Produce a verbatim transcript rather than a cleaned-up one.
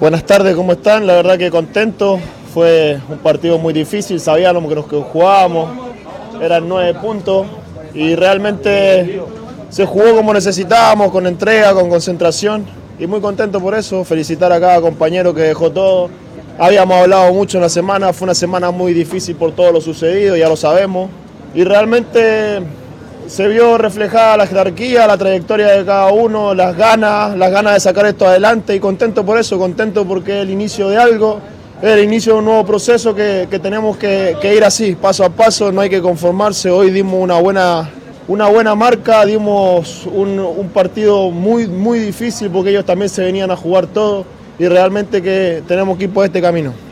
Buenas tardes, ¿cómo están? La verdad que contento, fue un partido muy difícil, sabíamos que nos que jugábamos, eran nueve puntos y realmente se jugó como necesitábamos, con entrega, con concentración y muy contento por eso, felicitar a cada compañero que dejó todo. Habíamos hablado mucho en la semana, fue una semana muy difícil por todo lo sucedido, ya lo sabemos, y realmente se vio reflejada la jerarquía, la trayectoria de cada uno, las ganas, las ganas de sacar esto adelante y contento por eso, contento porque es el inicio de algo, es el inicio de un nuevo proceso que, que tenemos que, que ir así, paso a paso, no hay que conformarse. Hoy dimos una buena, una buena marca, dimos un, un partido muy, muy difícil porque ellos también se venían a jugar todo y realmente que tenemos que ir por este camino.